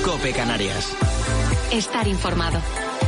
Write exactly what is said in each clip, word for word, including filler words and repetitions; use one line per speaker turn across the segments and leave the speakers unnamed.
COPE Canarias.
Estar informado.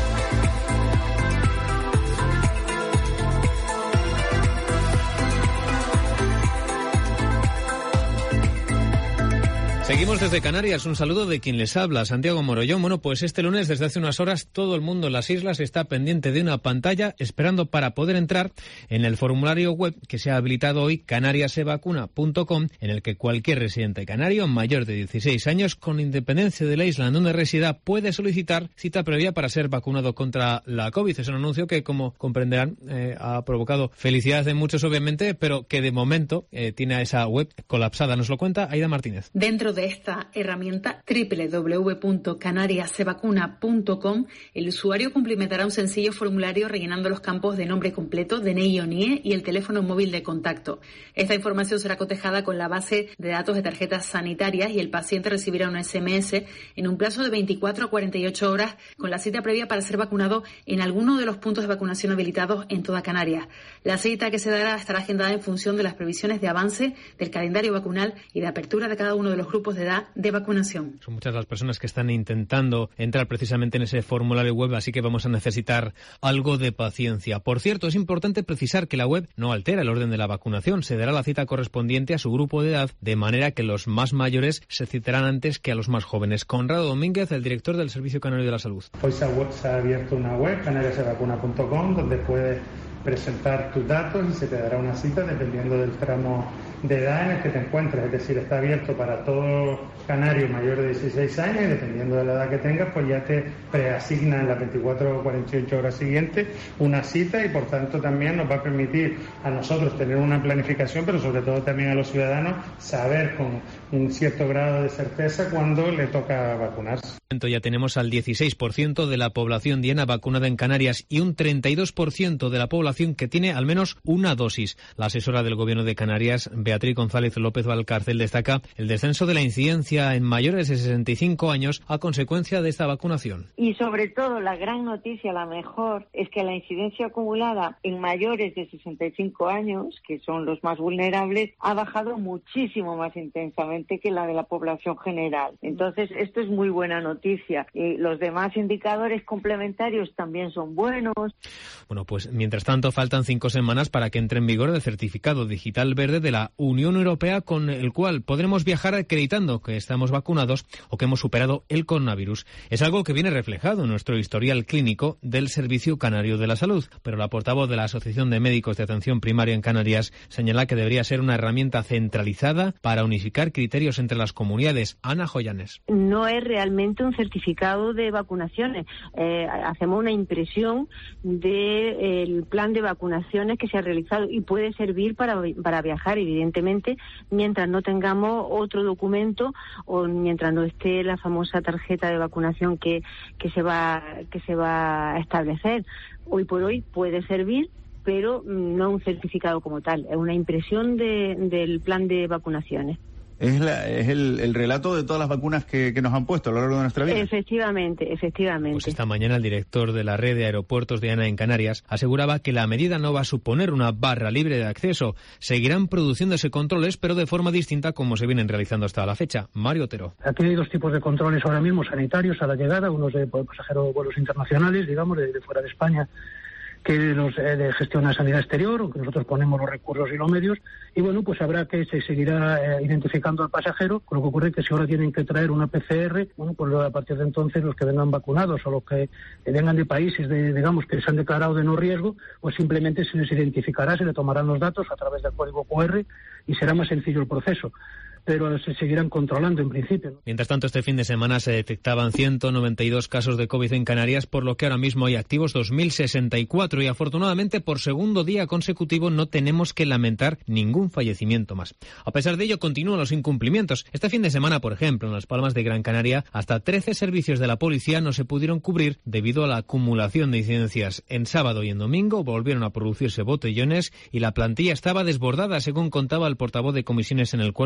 Seguimos desde Canarias. Un saludo de quien les habla, Santiago Morollón. Bueno, pues este lunes, desde hace unas horas, todo el mundo en las islas está pendiente de una pantalla esperando para poder entrar en el formulario web que se ha habilitado hoy, canarias se vacuna punto com, en el que cualquier residente canario mayor de dieciséis años, con independencia de la isla en donde resida, puede solicitar cita previa para ser vacunado contra la COVID. Es un anuncio que, como comprenderán, eh, ha provocado felicidad de muchos, obviamente, pero que de momento eh, tiene a esa web colapsada. Nos lo cuenta Aida Martínez.
Dentro de esta herramienta doble u doble u doble u punto canarias se vacuna punto com, el usuario cumplimentará un sencillo formulario rellenando los campos de nombre completo, D N I o N I E y el teléfono móvil de contacto. Esta información será cotejada con la base de datos de tarjetas sanitarias y el paciente recibirá un S M S en un plazo de veinticuatro a cuarenta y ocho horas con la cita previa para ser vacunado en alguno de los puntos de vacunación habilitados en toda Canarias. La cita que se dará estará agendada en función de las previsiones de avance del calendario vacunal y de apertura de cada uno de los grupos de edad de vacunación.
Son muchas las personas que están intentando entrar precisamente en ese formulario web, así que vamos a necesitar algo de paciencia. Por cierto, es importante precisar que la web no altera el orden de la vacunación. Se dará la cita correspondiente a su grupo de edad, de manera que los más mayores se citarán antes que a los más jóvenes. Conrado Domínguez, el director del Servicio Canario de la Salud.
Hoy se ha, web, se ha abierto una web, canarias se vacuna punto com, donde puedes presentar tus datos y se te dará una cita dependiendo del tramo de edad en el que te encuentres. Es decir, está abierto para todo canario mayor de dieciséis años y dependiendo de la edad que tengas, pues ya te preasigna en las veinticuatro o cuarenta y ocho horas siguientes una cita y por tanto también nos va a permitir a nosotros tener una planificación, pero sobre todo también a los ciudadanos saber con un cierto grado de certeza cuándo le toca vacunarse.
Ya tenemos al dieciséis por ciento de la población diana vacunada en Canarias y un treinta y dos por ciento de la población que tiene al menos una dosis. La asesora del Gobierno de Canarias, Beatriz González López Valcárcel, destaca el descenso de la incidencia en mayores de sesenta y cinco años a consecuencia de esta vacunación.
Y sobre todo la gran noticia, la mejor, es que la incidencia acumulada en mayores de sesenta y cinco años, que son los más vulnerables, ha bajado muchísimo más intensamente que la de la población general. Entonces, esto es muy buena noticia. Y los demás indicadores complementarios también son buenos.
Bueno, pues mientras tanto faltan cinco semanas para que entre en vigor el certificado digital verde de la Unión Europea, con el cual podremos viajar acreditando que estamos vacunados o que hemos superado el coronavirus. Es algo que viene reflejado en nuestro historial clínico del Servicio Canario de la Salud, pero la portavoz de la Asociación de Médicos de Atención Primaria en Canarias señala que debería ser una herramienta centralizada para unificar criterios entre las comunidades. Ana Joyanes.
No es realmente un certificado de vacunaciones. Eh, hacemos una impresión del plan de vacunaciones que se ha realizado y puede servir para, para viajar, evidentemente, mientras no tengamos otro documento o mientras no esté la famosa tarjeta de vacunación que, que se va, que se va a establecer. Hoy por hoy puede servir, pero no un certificado como tal, es una impresión de, del plan de vacunaciones.
Es, la, es el, el relato de todas las vacunas que, que nos han puesto a lo largo de nuestra vida.
Efectivamente, efectivamente.
Pues esta mañana el director de la red de aeropuertos de ANA en Canarias aseguraba que la medida no va a suponer una barra libre de acceso. Seguirán produciéndose controles, pero de forma distinta como se vienen realizando hasta la fecha. Mario Otero.
Aquí hay dos tipos de controles ahora mismo sanitarios a la llegada, unos de pasajeros, vuelos internacionales, digamos, de, de fuera de España, que los eh, de gestión de sanidad exterior, o que nosotros ponemos los recursos y los medios, y bueno, pues habrá que se seguirá eh, identificando al pasajero, con lo que ocurre que si ahora tienen que traer una P C R, bueno, pues a partir de entonces los que vengan vacunados o los que eh, vengan de países, de, digamos, que se han declarado de no riesgo, pues simplemente se les identificará, se le tomarán los datos a través del código Q R y será más sencillo el proceso. Pero se seguirán controlando en principio, ¿no?
Mientras tanto, este fin de semana se detectaban ciento noventa y dos casos de COVID en Canarias, por lo que ahora mismo hay activos dos mil sesenta y cuatro y afortunadamente por segundo día consecutivo no tenemos que lamentar ningún fallecimiento más. A pesar de ello, continúan los incumplimientos. Este fin de semana, por ejemplo, en Las Palmas de Gran Canaria, hasta trece servicios de la policía no se pudieron cubrir debido a la acumulación de incidencias. En sábado y en domingo volvieron a producirse botellones y la plantilla estaba desbordada, según contaba el portavoz de comisiones en el cuerpo, Iván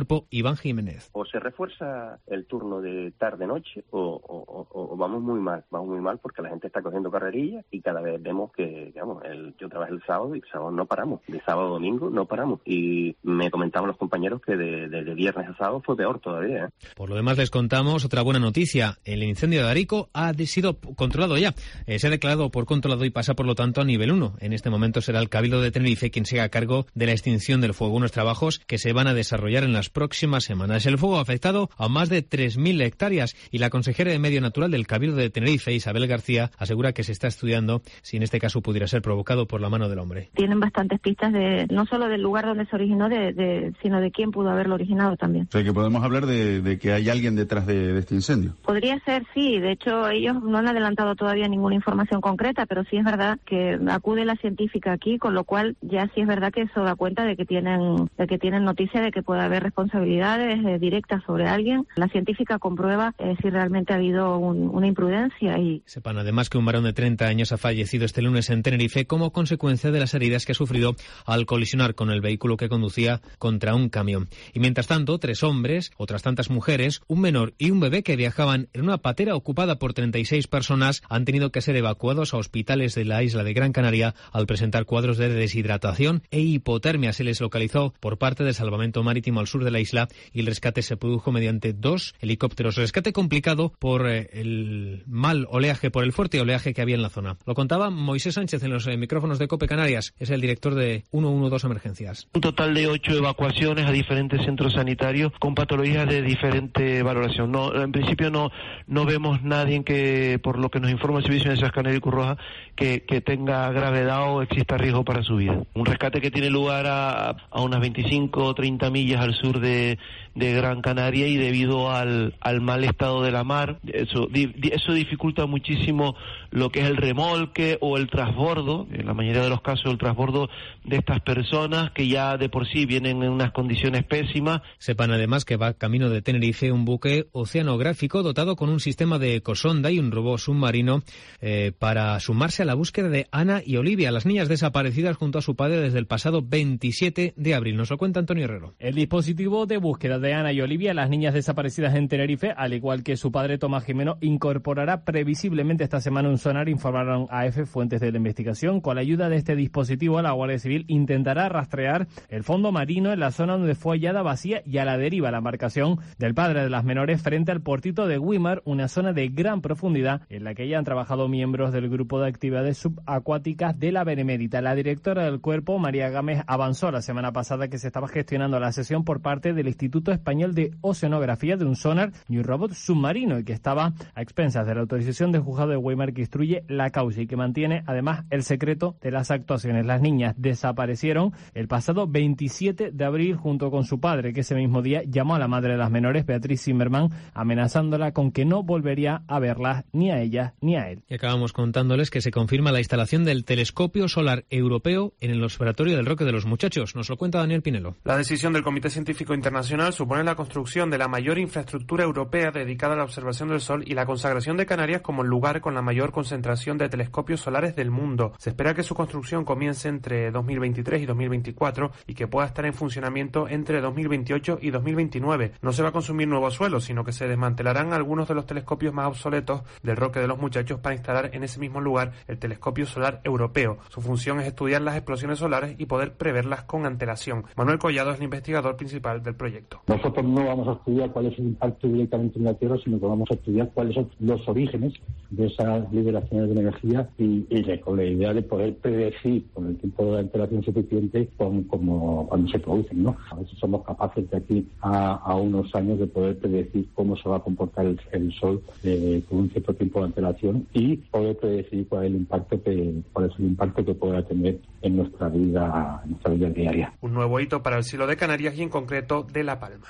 Iván Jiménez.
O se refuerza el turno de tarde-noche o, o, o, o vamos muy mal, vamos muy mal porque la gente está cogiendo carrerillas y cada vez vemos que, digamos, el, yo trabajé el sábado y el sábado no paramos, de sábado a domingo no paramos. Y me comentaban los compañeros que de, de, de viernes a sábado fue peor todavía, ¿eh?
Por lo demás les contamos otra buena noticia. El incendio de Arico ha sido controlado ya. Eh, se ha declarado por controlado y pasa por lo tanto a nivel uno. En este momento será el Cabildo de Tenerife quien se haga cargo de la extinción del fuego. Unos trabajos que se van a desarrollar en las próximas semanas. El fuego ha afectado a más de tres mil hectáreas y la consejera de Medio Natural del Cabildo de Tenerife, Isabel García, asegura que se está estudiando si en este caso pudiera ser provocado por la mano del hombre.
Tienen bastantes pistas de no solo del lugar donde se originó, de, de, sino de quién pudo haberlo originado también.
O sea, que podemos hablar de, de que hay alguien detrás de, de este incendio.
Podría ser, sí. De hecho, ellos no han adelantado todavía ninguna información concreta, pero sí es verdad que acude la científica aquí, con lo cual ya sí es verdad que eso da cuenta de que tienen de que tienen noticia de que puede haber responsabilidades eh, directas sobre alguien. La científica comprueba eh, si realmente ha habido un, una imprudencia. Y
sepan además que un varón de treinta años ha fallecido este lunes en Tenerife como consecuencia de las heridas que ha sufrido al colisionar con el vehículo que conducía contra un camión. Y mientras tanto, tres hombres, otras tantas mujeres, un menor y un bebé que viajaban en una patera ocupada por treinta y seis personas han tenido que ser evacuados a hospitales de la isla de Gran Canaria al presentar cuadros de deshidratación e hipotermia. Se les localizó por parte del Salvamento Marítimo al sur de la isla y el rescate se produjo mediante dos helicópteros. Rescate complicado por eh, el mal oleaje, por el fuerte oleaje que había en la zona. Lo contaba Moisés Sánchez en los eh, micrófonos de COPE Canarias. Es el director de ciento doce Emergencias.
Un total de ocho evacuaciones a diferentes centros sanitarios con patologías de diferente valoración. No, en principio no no vemos nadie que, por lo que nos informa el Servicio de Emergencias Canaria y Cruz Roja, que, que tenga gravedad o exista riesgo para su vida. Un rescate que tiene lugar a, a unas veinticinco o treinta millas al sur de, de Gran Canaria y debido al, al mal estado de la mar, eso, eso dificulta muchísimo lo que es el remolque o el transbordo, en la mayoría de los casos el transbordo de estas personas que ya de por sí vienen en unas condiciones pésimas.
Sepan además que va camino de Tenerife un buque oceanográfico dotado con un sistema de ecosonda y un robot submarino eh, para sumarse a la búsqueda de Ana y Olivia, las niñas desaparecidas junto a su padre desde el pasado veintisiete de abril. Nos lo cuenta Antonio Herrero.
El dispositivo de búsqueda de Ana y Olivia, las niñas desaparecidas en Tenerife, al igual que su padre Tomás Jimeno, incorporará previsiblemente esta semana un sonar, informaron a EFE fuentes de la investigación. Con la ayuda de este dispositivo, la Guardia Civil intentará rastrear el fondo marino en la zona donde fue hallada vacía y a la deriva la embarcación del padre de las menores frente al portito de Güímar, una zona de gran profundidad en la que ya han trabajado miembros del grupo de actividades subacuáticas de la Benemérita. La directora del cuerpo, María Gámez, avanzó la semana pasada que se estaba gestionando la sesión por parte del Instituto Español de Oceanografía de un sonar y un robot submarino y que estaba a expensas de la autorización del juzgado de Güímar que instruye la causa y que mantiene además el secreto de las actuaciones. Las niñas desaparecieron el pasado veintisiete de abril junto con su padre, que ese mismo día llamó a la madre de las menores, Beatriz Zimmerman, amenazándola con que no volvería a verlas ni a ella ni a él.
Y acabamos contándoles que se confirma la instalación del telescopio solar europeo en el observatorio del Roque de los Muchachos. Nos lo cuenta Daniel Pinelo.
La decisión del Comité Científico Internacional supone la construcción de la mayor infraestructura europea dedicada a la observación del Sol y la consagración de Canarias como el lugar con la mayor concentración de telescopios solares del mundo. Se espera que su construcción comience entre dos mil veintitrés y dos mil veinticuatro y que pueda estar en funcionamiento entre dos mil veintiocho y dos mil veintinueve. No se va a consumir nuevo suelo, sino que se desmantelarán algunos de los telescopios más obsoletos del Roque de los Muchachos para instalar en ese mismo lugar el telescopio solar europeo. Su función es estudiar las explosiones solares y poder preverlas con antelación. Manuel Collado es el investigador principal del proyecto.
Nosotros no vamos a estudiar cuál es el impacto directamente en la Tierra, sino que vamos a estudiar cuáles son los orígenes de esas liberaciones de energía y, y con la idea de poder predecir con el tiempo de antelación suficiente con, como cuando se producen, ¿no? A ver si somos capaces de aquí a, a unos años de poder predecir cómo se va a comportar el, el Sol eh, con un cierto tiempo de antelación y poder predecir cuál es el impacto que cuál es el impacto que pueda tener en nuestra vida, en nuestra vida diaria.
Un nuevo hito para el cielo de Canarias y en concreto de La Palma.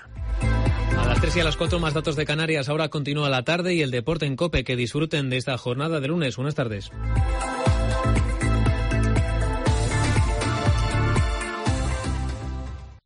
A las tres y a las cuatro más datos de Canarias. Ahora continúa la tarde y el deporte en COPE. Que disfruten de esta jornada de lunes. Buenas tardes.